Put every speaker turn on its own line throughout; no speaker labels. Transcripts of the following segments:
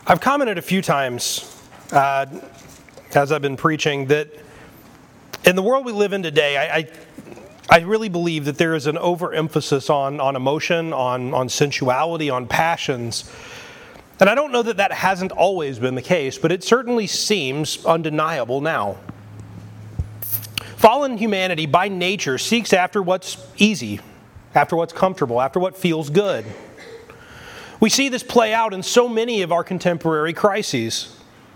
I've commented a few times as I've been preaching that in the world we live in today, I really believe that there is an overemphasis on emotion, on sensuality, on passions. And I don't know that hasn't always been the case, but it certainly seems undeniable now. Fallen humanity by nature seeks after what's easy, after what's comfortable, after what feels good. We see this play out in so many of our contemporary crises.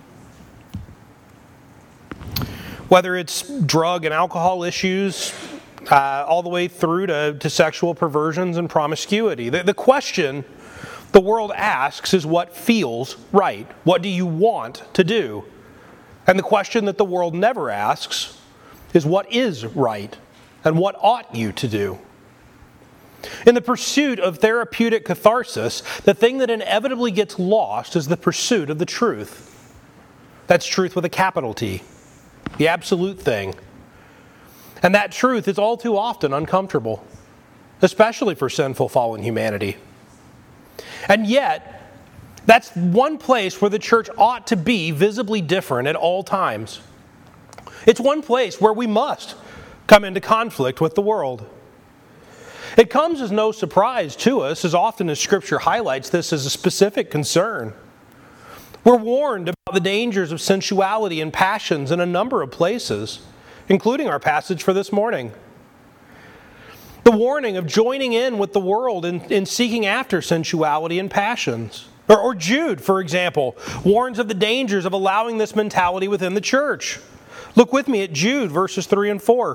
Whether it's drug and alcohol issues, all the way through to sexual perversions and promiscuity. The question the world asks is what feels right? What do you want to do? And the question that the world never asks is what is right and what ought you to do? In the pursuit of therapeutic catharsis, the thing that inevitably gets lost is the pursuit of the truth. That's truth with a capital T, the absolute thing. And that truth is all too often uncomfortable, especially for sinful, fallen humanity. And yet, that's one place where the church ought to be visibly different at all times. It's one place where we must come into conflict with the world. It comes as no surprise to us, as often as Scripture highlights this as a specific concern. We're warned about the dangers of sensuality and passions in a number of places, including our passage for this morning. The warning of joining in with the world in seeking after sensuality and passions. Or Jude, for example, warns of the dangers of allowing this mentality within the church. Look with me at Jude, verses 3 and 4.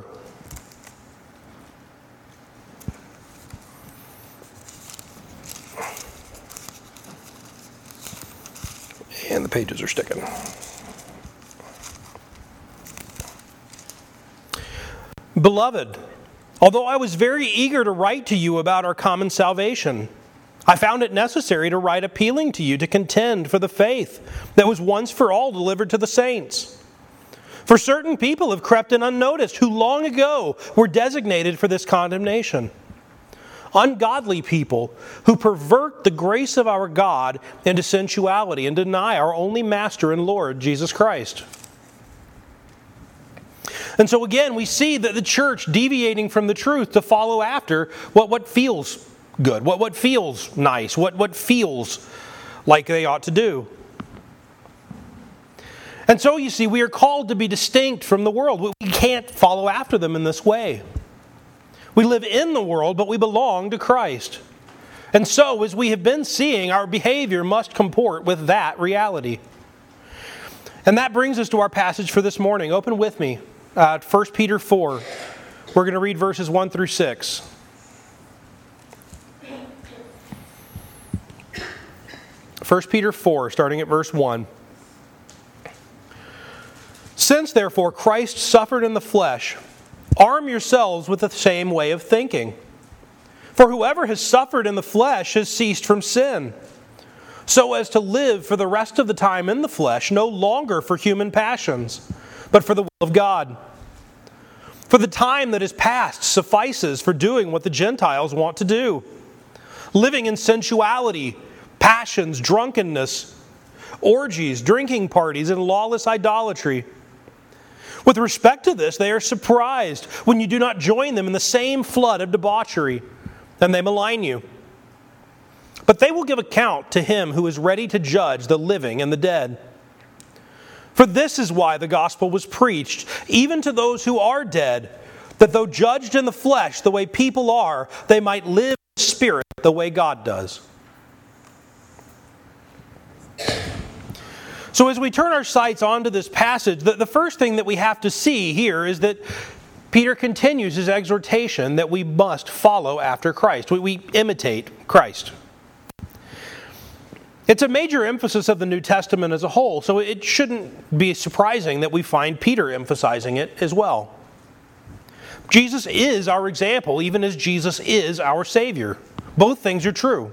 And the pages are sticking. Beloved, although I was very eager to write to you about our common salvation, I found it necessary to write appealing to you to contend for the faith that was once for all delivered to the saints. For certain people have crept in unnoticed, who long ago were designated for this condemnation. Ungodly people who pervert the grace of our God into sensuality and deny our only Master and Lord, Jesus Christ. And so again, we see that the church deviating from the truth to follow after what feels good, what feels nice, what feels like they ought to do. And so you see, we are called to be distinct from the world. We can't follow after them in this way. We live in the world, but we belong to Christ. And so, as we have been seeing, our behavior must comport with that reality. And that brings us to our passage for this morning. Open with me, 1 Peter 4. We're going to read verses 1 through 6. First Peter 4, starting at verse 1. Since, therefore, Christ suffered in the flesh, arm yourselves with the same way of thinking. For whoever has suffered in the flesh has ceased from sin, so as to live for the rest of the time in the flesh, no longer for human passions, but for the will of God. For the time that is past suffices for doing what the Gentiles want to do, living in sensuality, passions, drunkenness, orgies, drinking parties, and lawless idolatry. With respect to this, they are surprised when you do not join them in the same flood of debauchery, and they malign you. But they will give account to him who is ready to judge the living and the dead. For this is why the gospel was preached, even to those who are dead, that though judged in the flesh the way people are, they might live in the spirit the way God does. So as we turn our sights onto this passage, the first thing that we have to see here is that Peter continues his exhortation that we must follow after Christ. We imitate Christ. It's a major emphasis of the New Testament as a whole, so it shouldn't be surprising that we find Peter emphasizing it as well. Jesus is our example, even as Jesus is our Savior. Both things are true.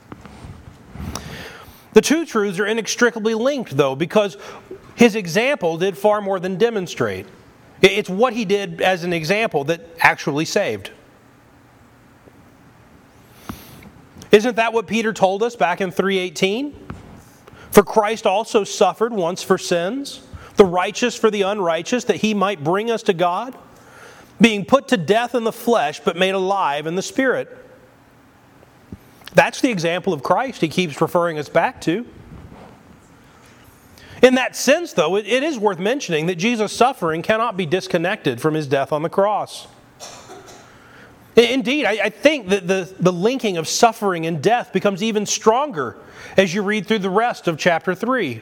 The two truths are inextricably linked, though, because his example did far more than demonstrate. It's what he did as an example that actually saved. Isn't that what Peter told us back in 3:18? For Christ also suffered once for sins, the righteous for the unrighteous, that he might bring us to God, being put to death in the flesh, but made alive in the Spirit. That's the example of Christ he keeps referring us back to. In that sense, though, it is worth mentioning that Jesus' suffering cannot be disconnected from his death on the cross. Indeed, I think that the linking of suffering and death becomes even stronger as you read through the rest of chapter 3.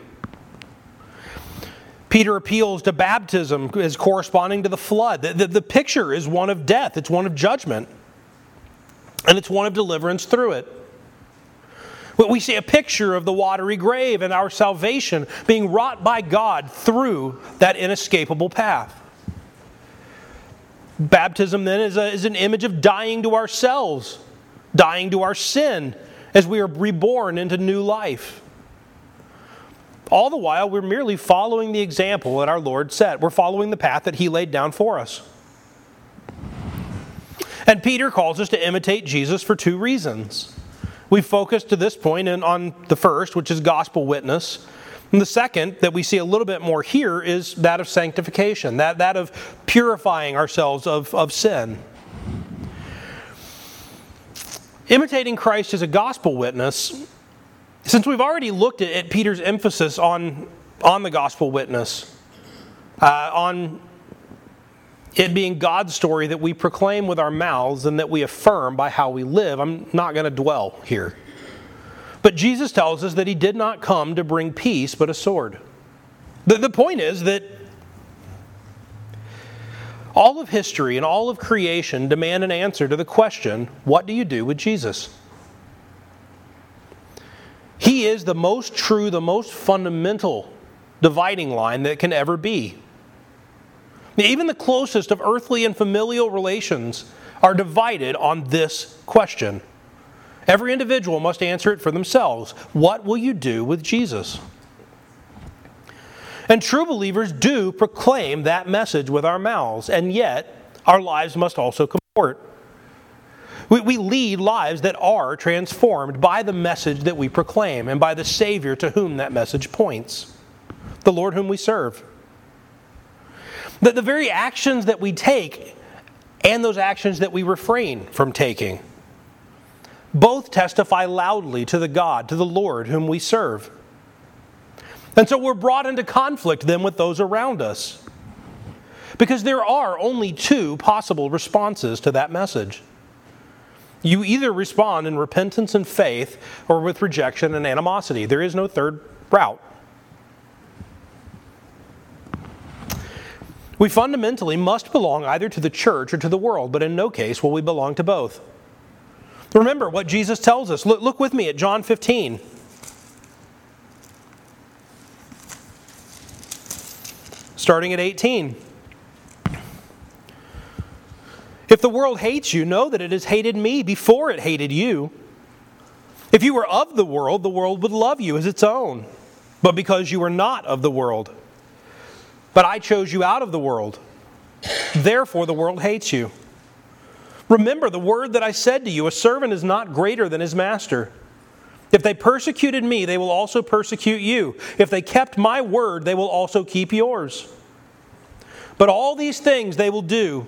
Peter appeals to baptism as corresponding to the flood. The picture is one of death, it's one of judgment, and it's one of deliverance through it. But we see a picture of the watery grave and our salvation being wrought by God through that inescapable path. Baptism then is an image of dying to ourselves, dying to our sin as we are reborn into new life. All the while, we're merely following the example that our Lord set. We're following the path that he laid down for us. And Peter calls us to imitate Jesus for two reasons. We've focused to this point on the first, which is gospel witness. And the second, that we see a little bit more here, is that of sanctification, that of purifying ourselves of sin. Imitating Christ as a gospel witness, since we've already looked at Peter's emphasis on the gospel witness, on it being God's story that we proclaim with our mouths and that we affirm by how we live, I'm not going to dwell here. But Jesus tells us that he did not come to bring peace, but a sword. The point is that all of history and all of creation demand an answer to the question, what do you do with Jesus? He is the most true, the most fundamental dividing line that can ever be. Even the closest of earthly and familial relations are divided on this question. Every individual must answer it for themselves. What will you do with Jesus? And true believers do proclaim that message with our mouths, and yet our lives must also comport. We lead lives that are transformed by the message that we proclaim and by the Savior to whom that message points, the Lord whom we serve. The very actions that we take and those actions that we refrain from taking both testify loudly to the God, to the Lord whom we serve. And so we're brought into conflict then with those around us, because there are only two possible responses to that message. You either respond in repentance and faith or with rejection and animosity. There is no third route. We fundamentally must belong either to the church or to the world, but in no case will we belong to both. Remember what Jesus tells us. Look with me at John 15. Starting at 18. If the world hates you, know that it has hated me before it hated you. If you were of the world would love you as its own. But because you are not of the world, but I chose you out of the world, therefore the world hates you. Remember the word that I said to you, a servant is not greater than his master. If they persecuted me, they will also persecute you. If they kept my word, they will also keep yours. But all these things they will do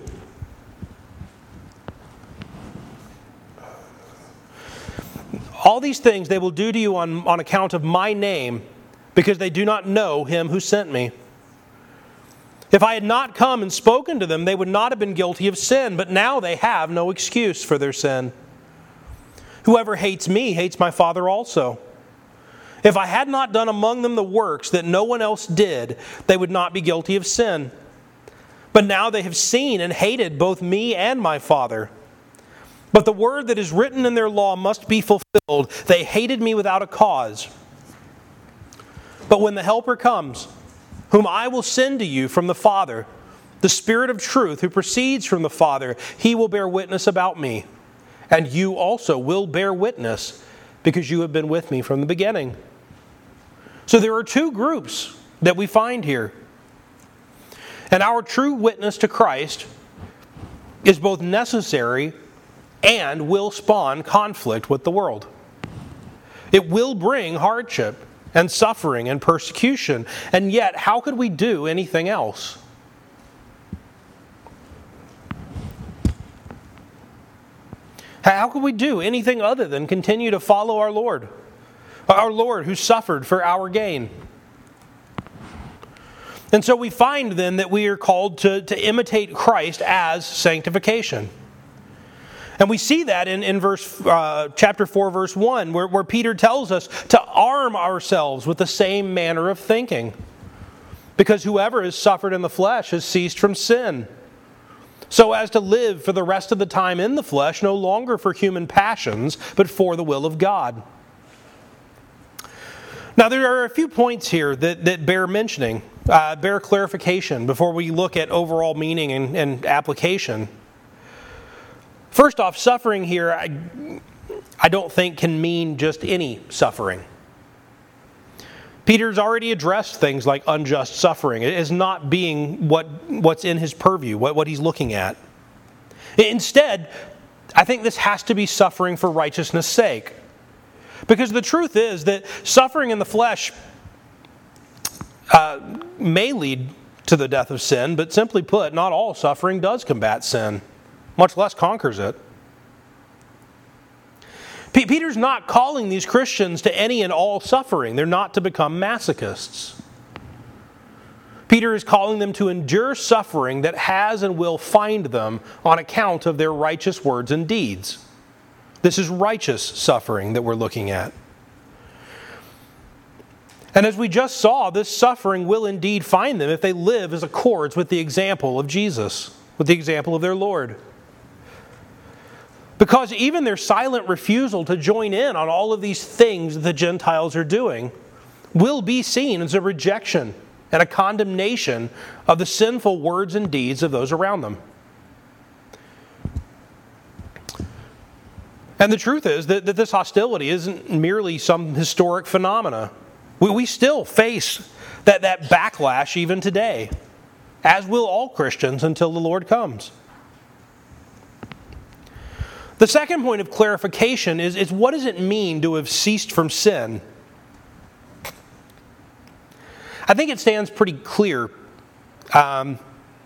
to you on account of my name, because they do not know him who sent me. If I had not come and spoken to them, they would not have been guilty of sin, but now they have no excuse for their sin. Whoever hates me hates my Father also. If I had not done among them the works that no one else did, they would not be guilty of sin. But now they have seen and hated both me and my Father. But the word that is written in their law must be fulfilled. They hated me without a cause. But when the Helper comes, whom I will send to you from the Father, the Spirit of truth who proceeds from the Father, he will bear witness about me. And you also will bear witness, because you have been with me from the beginning. So there are two groups that we find here. And our true witness to Christ is both necessary and will spawn conflict with the world. It will bring hardship and suffering and persecution. And yet, how could we do anything else? How could we do anything other than continue to follow our Lord who suffered for our gain? And so we find then that we are called to imitate Christ as sanctification. And we see that in chapter 4, verse 1, where Peter tells us to arm ourselves with the same manner of thinking. Because whoever has suffered in the flesh has ceased from sin, so as to live for the rest of the time in the flesh, no longer for human passions, but for the will of God. Now, there are a few points here that bear mentioning, bear clarification before we look at overall meaning and application. First off, suffering here, I don't think can mean just any suffering. Peter's already addressed things like unjust suffering as not being what's in his purview, what he's looking at. Instead, I think this has to be suffering for righteousness' sake. Because the truth is that suffering in the flesh may lead to the death of sin, but simply put, not all suffering does combat sin, much less conquers it. Peter's not calling these Christians to any and all suffering. They're not to become masochists. Peter is calling them to endure suffering that has and will find them on account of their righteous words and deeds. This is righteous suffering that we're looking at. And as we just saw, this suffering will indeed find them if they live as accords with the example of Jesus, with the example of their Lord. Because even their silent refusal to join in on all of these things the Gentiles are doing will be seen as a rejection and a condemnation of the sinful words and deeds of those around them. And the truth is that this hostility isn't merely some historic phenomena. We still face that backlash even today, as will all Christians until the Lord comes. The second point of clarification is what does it mean to have ceased from sin? I think it stands pretty clear that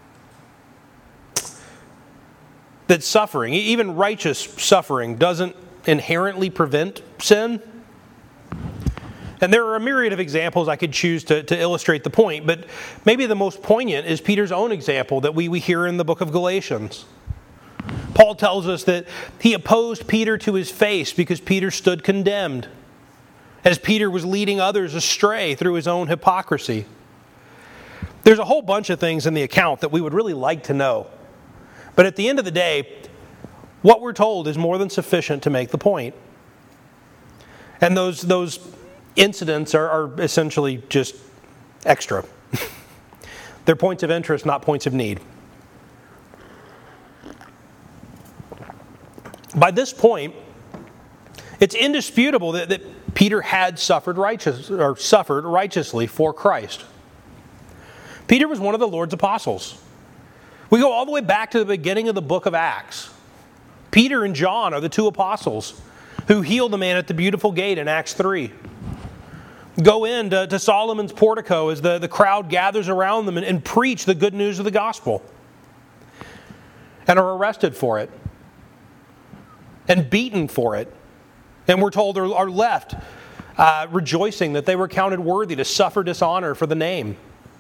suffering, even righteous suffering, doesn't inherently prevent sin. And there are a myriad of examples I could choose to illustrate the point, but maybe the most poignant is Peter's own example that we hear in the book of Galatians. Paul tells us that he opposed Peter to his face because Peter stood condemned, as Peter was leading others astray through his own hypocrisy. There's a whole bunch of things in the account that we would really like to know. But at the end of the day, what we're told is more than sufficient to make the point. And those incidents are essentially just extra. They're points of interest, not points of need. By this point, it's indisputable that Peter had suffered righteously for Christ. Peter was one of the Lord's apostles. We go all the way back to the beginning of the book of Acts. Peter and John are the two apostles who healed the man at the beautiful gate in Acts 3. Go into Solomon's portico as the crowd gathers around them and preach the good news of the gospel. And are arrested for it. And beaten for it. And we're told are left rejoicing that they were counted worthy to suffer dishonor for the name.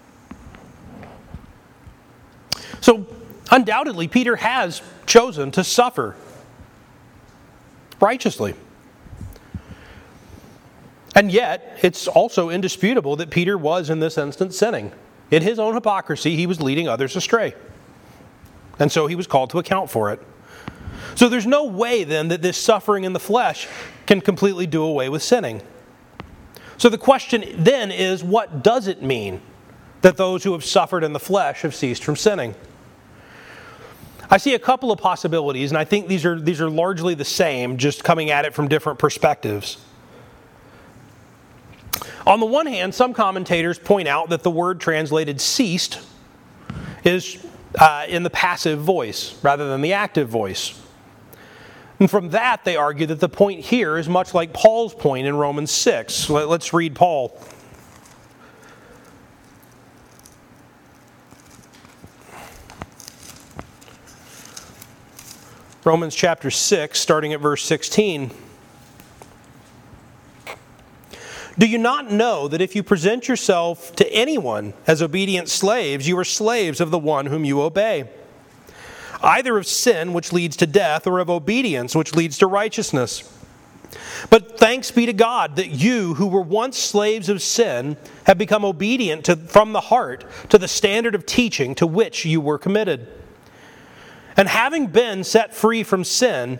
So, undoubtedly, Peter has chosen to suffer righteously. And yet, it's also indisputable that Peter was, in this instance, sinning. In his own hypocrisy, he was leading others astray. And so he was called to account for it. So there's no way, then, that this suffering in the flesh can completely do away with sinning. So the question, then, is what does it mean that those who have suffered in the flesh have ceased from sinning? I see a couple of possibilities, and I think these are largely the same, just coming at it from different perspectives. On the one hand, some commentators point out that the word translated ceased is in the passive voice rather than the active voice. And from that, they argue that the point here is much like Paul's point in Romans 6. Let's read Paul. Romans chapter 6, starting at verse 16. Do you not know that if you present yourself to anyone as obedient slaves, you are slaves of the one whom you obey? Either of sin, which leads to death, or of obedience, which leads to righteousness. But thanks be to God that you, who were once slaves of sin, have become obedient from the heart to the standard of teaching to which you were committed. And having been set free from sin,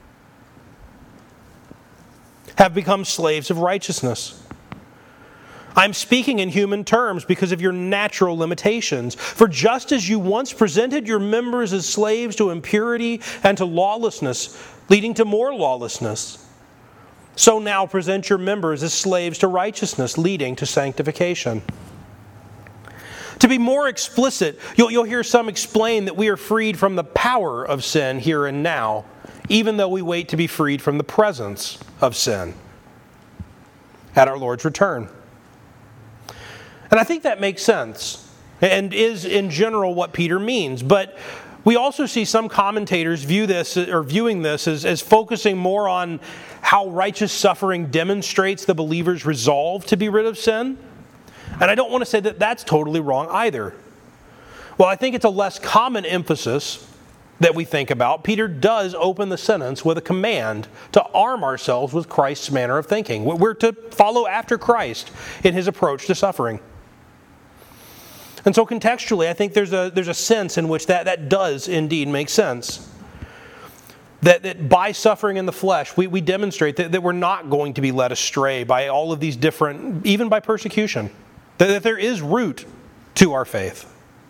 have become slaves of righteousness. I'm speaking in human terms because of your natural limitations. For just as you once presented your members as slaves to impurity and to lawlessness, leading to more lawlessness, so now present your members as slaves to righteousness, leading to sanctification. To be more explicit, you'll hear some explain that we are freed from the power of sin here and now, even though we wait to be freed from the presence of sin at our Lord's return. And I think that makes sense and is in general what Peter means. But we also see some commentators viewing this as focusing more on how righteous suffering demonstrates the believer's resolve to be rid of sin. And I don't want to say that that's totally wrong either. Well, I think it's a less common emphasis that we think about. Peter does open the sentence with a command to arm ourselves with Christ's manner of thinking. We're to follow after Christ in his approach to suffering. And so contextually, I think there's a sense in which that does indeed make sense. That by suffering in the flesh, we demonstrate that we're not going to be led astray by all of these different, even by persecution. That there is root to our faith.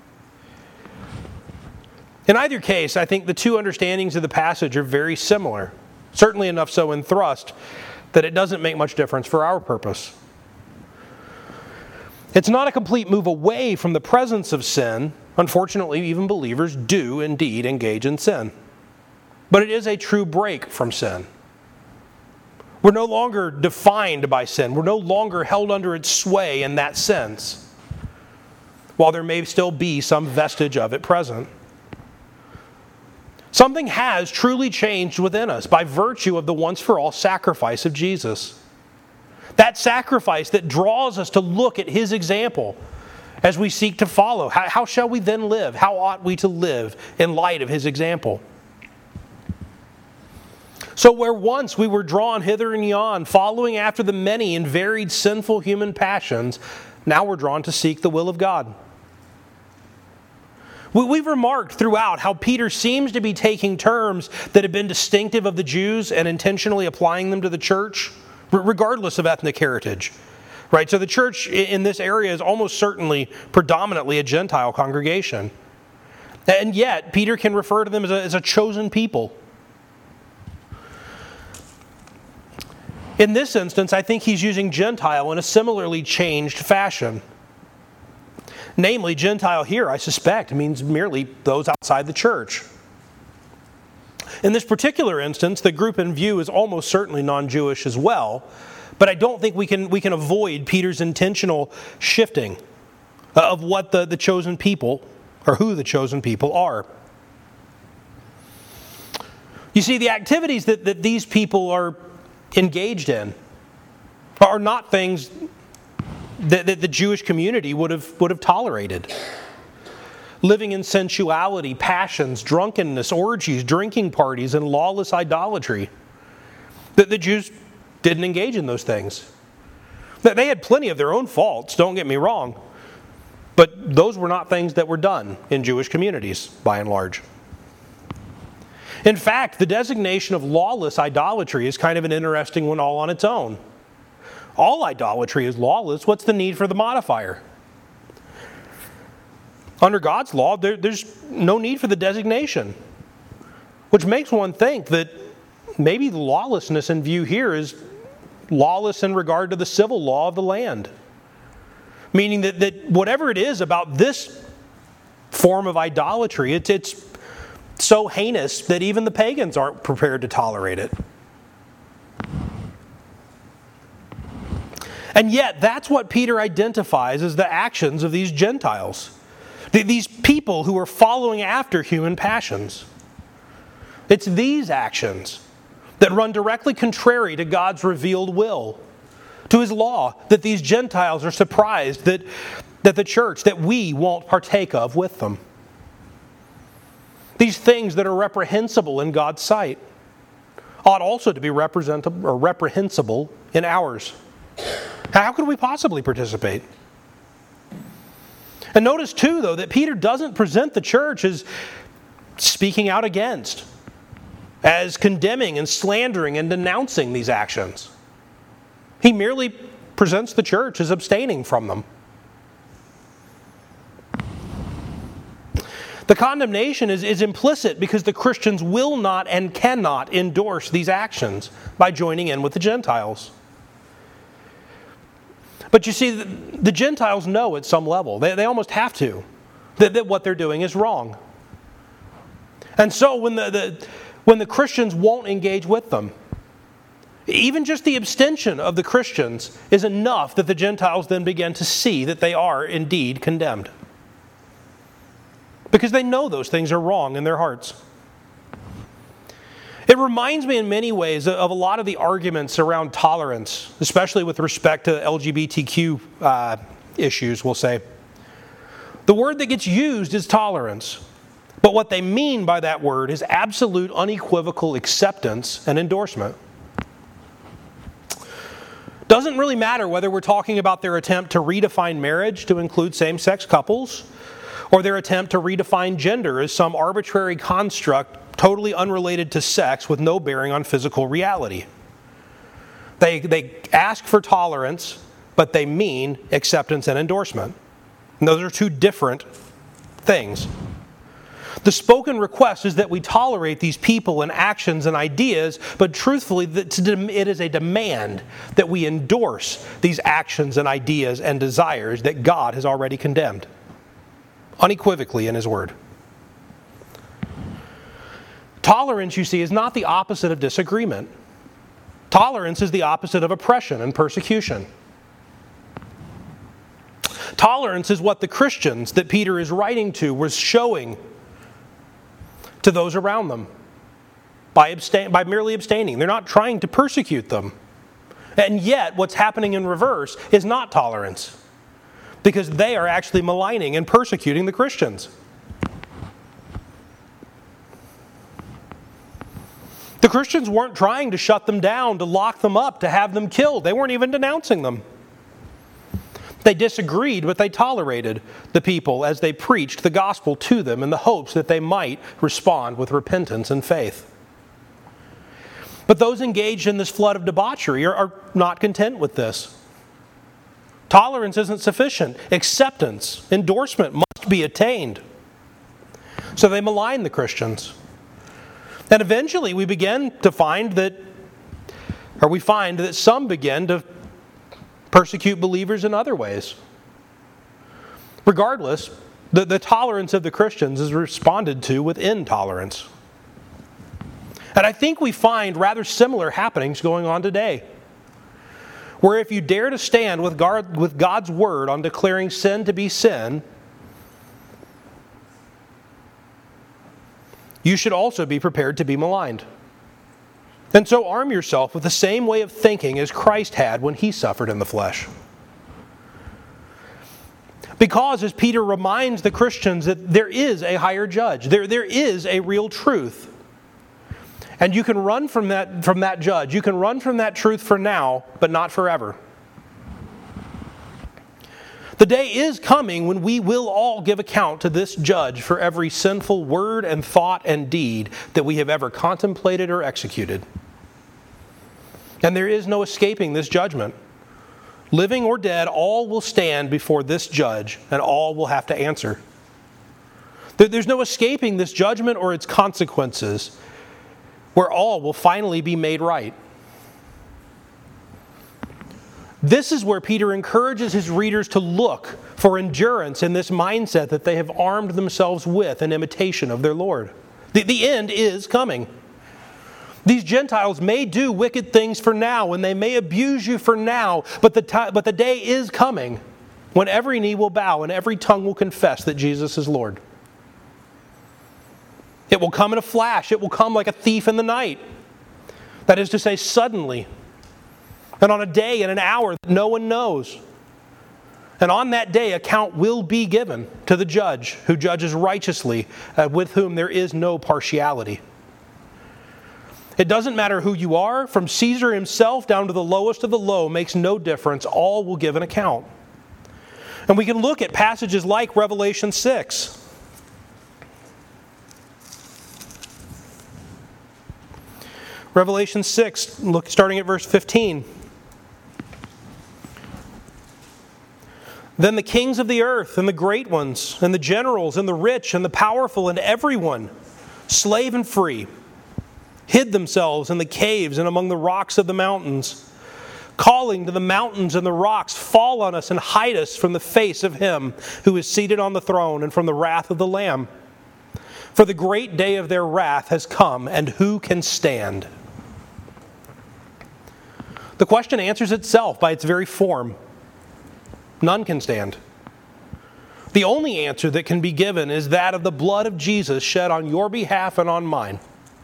In either case, I think the two understandings of the passage are very similar. Certainly enough so in thrust that it doesn't make much difference for our purpose. It's not a complete move away from the presence of sin. Unfortunately, even believers do indeed engage in sin. But it is a true break from sin. We're no longer defined by sin. We're no longer held under its sway in that sense, while there may still be some vestige of it present. Something has truly changed within us by virtue of the once-for-all sacrifice of Jesus. That sacrifice that draws us to look at his example as we seek to follow. How shall we then live? How ought we to live in light of his example? So where once we were drawn hither and yon, following after the many and varied sinful human passions, now we're drawn to seek the will of God. We've remarked throughout how Peter seems to be taking terms that have been distinctive of the Jews and intentionally applying them to the church, regardless of ethnic heritage. Right? So the church in this area is almost certainly predominantly a Gentile congregation. And yet, Peter can refer to them as a chosen people. In this instance, I think he's using Gentile in a similarly changed fashion. Namely, Gentile here, I suspect, means merely those outside the church. In this particular instance, the group in view is almost certainly non-Jewish as well, but I don't think we can avoid Peter's intentional shifting of what the chosen people, or who the chosen people are. You see, the activities that these people are engaged in are not things that the Jewish community would have tolerated. Living in sensuality, passions, drunkenness, orgies, drinking parties, and lawless idolatry. The Jews didn't engage in those things. They had plenty of their own faults, don't get me wrong, but those were not things that were done in Jewish communities, by and large. In fact, the designation of lawless idolatry is kind of an interesting one all on its own. All idolatry is lawless. What's the need for the modifier? Under God's law, there's no need for the designation, which makes one think that maybe the lawlessness in view here is lawless in regard to the civil law of the land. Meaning that whatever it is about this form of idolatry, it's so heinous that even the pagans aren't prepared to tolerate it. And yet, that's what Peter identifies as the actions of these Gentiles. These people who are following after human passions. It's these actions that run directly contrary to God's revealed will, to His law, that these Gentiles are surprised that the church, that we won't partake of with them. These things that are reprehensible in God's sight ought also to be reprehensible in ours. How could we possibly participate? And notice too, though, that Peter doesn't present the church as speaking out against, as condemning and slandering and denouncing these actions. He merely presents the church as abstaining from them. The condemnation is implicit because the Christians will not and cannot endorse these actions by joining in with the Gentiles. But you see, the Gentiles know at some level, they almost have to, that what they're doing is wrong. And so when the Christians won't engage with them, even just the abstention of the Christians is enough that the Gentiles then begin to see that they are indeed condemned. Because they know those things are wrong in their hearts. It reminds me in many ways of a lot of the arguments around tolerance, especially with respect to LGBTQ issues, we'll say. The word that gets used is tolerance. But what they mean by that word is absolute unequivocal acceptance and endorsement. Doesn't really matter whether we're talking about their attempt to redefine marriage to include same-sex couples, or their attempt to redefine gender as some arbitrary construct totally unrelated to sex with no bearing on physical reality. They ask for tolerance, but they mean acceptance and endorsement. And those are two different things. The spoken request is that we tolerate these people and actions and ideas, but truthfully, it is a demand that we endorse these actions and ideas and desires that God has already condemned, unequivocally in His Word. Tolerance, you see, is not the opposite of disagreement. Tolerance is the opposite of oppression and persecution. Tolerance is what the Christians that Peter is writing to was showing to those around them by merely abstaining. They're not trying to persecute them. And yet, what's happening in reverse is not tolerance, because they are actually maligning and persecuting the Christians. The Christians weren't trying to shut them down, to lock them up, to have them killed. They weren't even denouncing them. They disagreed, but they tolerated the people as they preached the gospel to them in the hopes that they might respond with repentance and faith. But those engaged in this flood of debauchery are not content with this. Tolerance isn't sufficient. Acceptance, endorsement must be attained. So they malign the Christians. And eventually we find that some begin to persecute believers in other ways. Regardless, the tolerance of the Christians is responded to with intolerance. And I think we find rather similar happenings going on today, where if you dare to stand with God's word on declaring sin to be sin, you should also be prepared to be maligned. And so arm yourself with the same way of thinking as Christ had when He suffered in the flesh. Because, as Peter reminds the Christians, that there is a higher judge. There is a real truth. And you can run from that judge. You can run from that truth for now, but not forever. The day is coming when we will all give account to this judge for every sinful word and thought and deed that we have ever contemplated or executed. And there is no escaping this judgment. Living or dead, all will stand before this judge, and all will have to answer. There's no escaping this judgment or its consequences, where all will finally be made right. This is where Peter encourages his readers to look for endurance in this mindset that they have armed themselves with in imitation of their Lord. The end is coming. These Gentiles may do wicked things for now, and they may abuse you for now, but the day is coming when every knee will bow and every tongue will confess that Jesus is Lord. It will come in a flash. It will come like a thief in the night. That is to say, suddenly, and on a day and an hour that no one knows. And on that day, account will be given to the judge who judges righteously, with whom there is no partiality. It doesn't matter who you are, from Caesar himself down to the lowest of the low, makes no difference. All will give an account. And we can look at passages like Revelation 6. Revelation 6, look, starting at verse 15. Then the kings of the earth, and the great ones, and the generals, and the rich, and the powerful, and everyone, slave and free, hid themselves in the caves and among the rocks of the mountains, calling to the mountains and the rocks, fall on us and hide us from the face of him who is seated on the throne and from the wrath of the Lamb. For the great day of their wrath has come, and who can stand? The question answers itself by its very form. None can stand. The only answer that can be given is that of the blood of Jesus shed on your behalf and on mine.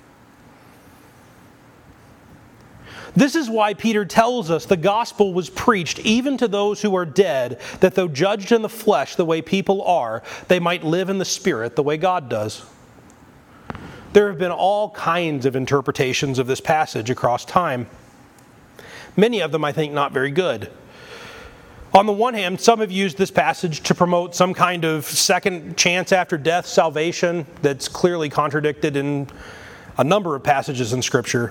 This is why Peter tells us the gospel was preached even to those who are dead, that though judged in the flesh the way people are, they might live in the spirit the way God does. There have been all kinds of interpretations of this passage across time. Many of them, I think, not very good. On the one hand, some have used this passage to promote some kind of second chance after death salvation that's clearly contradicted in a number of passages in Scripture.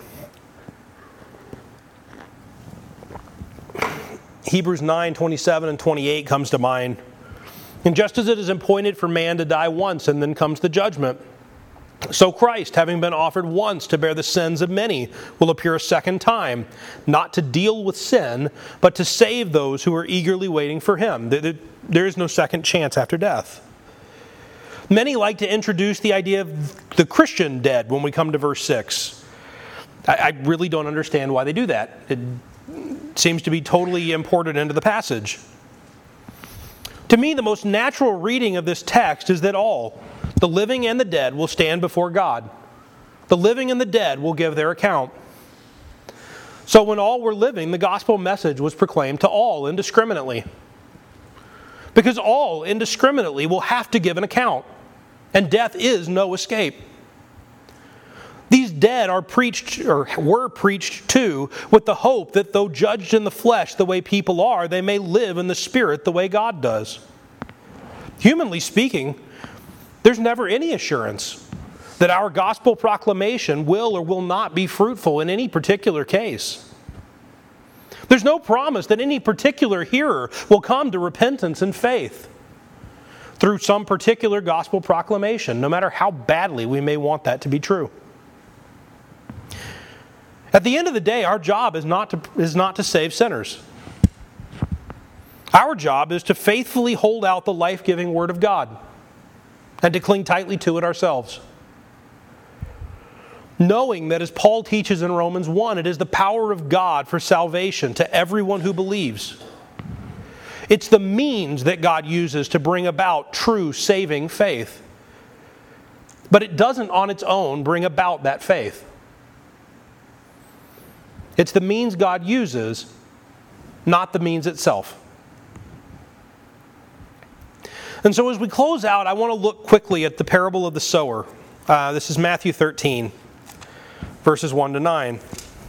Hebrews 9, 27 and 28 comes to mind. And just as it is appointed for man to die once and then comes the judgment, so Christ, having been offered once to bear the sins of many, will appear a second time, not to deal with sin, but to save those who are eagerly waiting for him. There is no second chance after death. Many like to introduce the idea of the Christian dead when we come to verse 6. I really don't understand why they do that. It seems to be totally imported into the passage. To me, the most natural reading of this text is that all, the living and the dead, will stand before God. The living and the dead will give their account. So when all were living, the gospel message was proclaimed to all indiscriminately. Because all indiscriminately will have to give an account, and death is no escape. These dead are preached, or were preached to, with the hope that though judged in the flesh the way people are, they may live in the spirit the way God does. Humanly speaking, there's never any assurance that our gospel proclamation will or will not be fruitful in any particular case. There's no promise that any particular hearer will come to repentance and faith through some particular gospel proclamation, no matter how badly we may want that to be true. At the end of the day, our job is not to save sinners. Our job is to faithfully hold out the life-giving Word of God and to cling tightly to it ourselves. Knowing that, as Paul teaches in Romans 1, it is the power of God for salvation to everyone who believes. It's the means that God uses to bring about true saving faith. But it doesn't on its own bring about that faith. It's the means God uses, not the means itself. And so as we close out, I want to look quickly at the parable of the sower. This is Matthew 13, verses 1 to 9.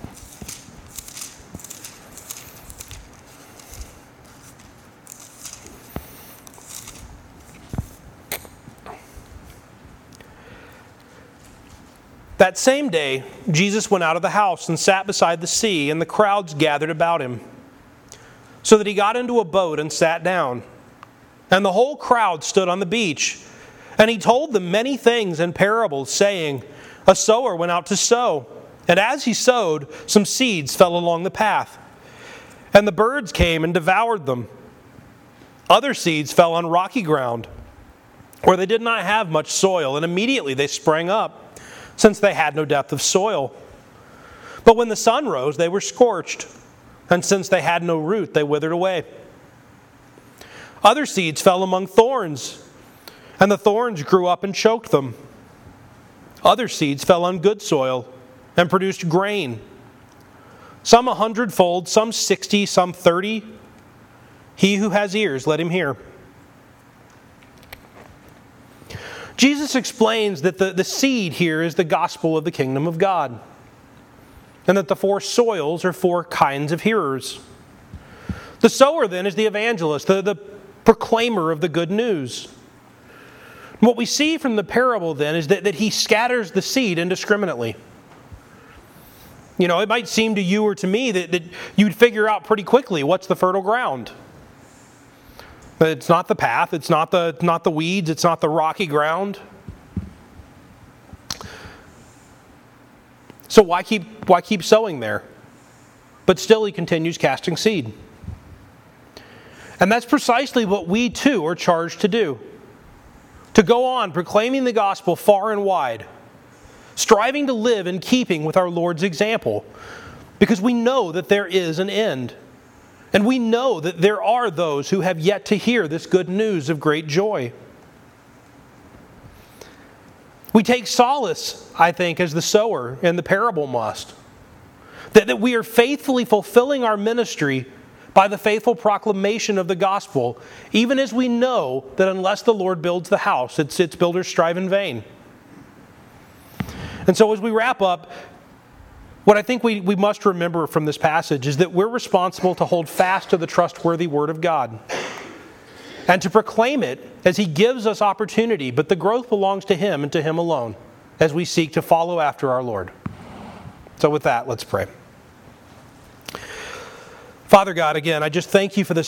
That same day, Jesus went out of the house and sat beside the sea, and the crowds gathered about him, so that he got into a boat and sat down. And the whole crowd stood on the beach. And he told them many things in parables, saying, a sower went out to sow. And as he sowed, some seeds fell along the path. And the birds came and devoured them. Other seeds fell on rocky ground, where they did not have much soil, and immediately they sprang up, since they had no depth of soil. But when the sun rose, they were scorched, and since they had no root, they withered away. Other seeds fell among thorns, and the thorns grew up and choked them. Other seeds fell on good soil and produced grain, some 100-fold, some 60, some 30. He who has ears, let him hear. Jesus explains that the seed here is the gospel of the kingdom of God, and that the four soils are four kinds of hearers. The sower then is the evangelist, the proclaimer of the good news. What we see from the parable then is that he scatters the seed indiscriminately. You know, it might seem to you or to me that you'd figure out pretty quickly what's the fertile ground. It's not the path, it's not the weeds, it's not the rocky ground. So why keep sowing there? But still he continues casting seed. And that's precisely what we too are charged to do. To go on proclaiming the gospel far and wide, striving to live in keeping with our Lord's example, because we know that there is an end. And we know that there are those who have yet to hear this good news of great joy. We take solace, I think, as the sower in the parable must. That we are faithfully fulfilling our ministry by the faithful proclamation of the gospel, even as we know that unless the Lord builds the house, its builders strive in vain. And so as we wrap up, what I think we must remember from this passage is that we're responsible to hold fast to the trustworthy Word of God and to proclaim it as He gives us opportunity, but the growth belongs to Him and to Him alone as we seek to follow after our Lord. So with that, let's pray. Father God, again, I just thank You for this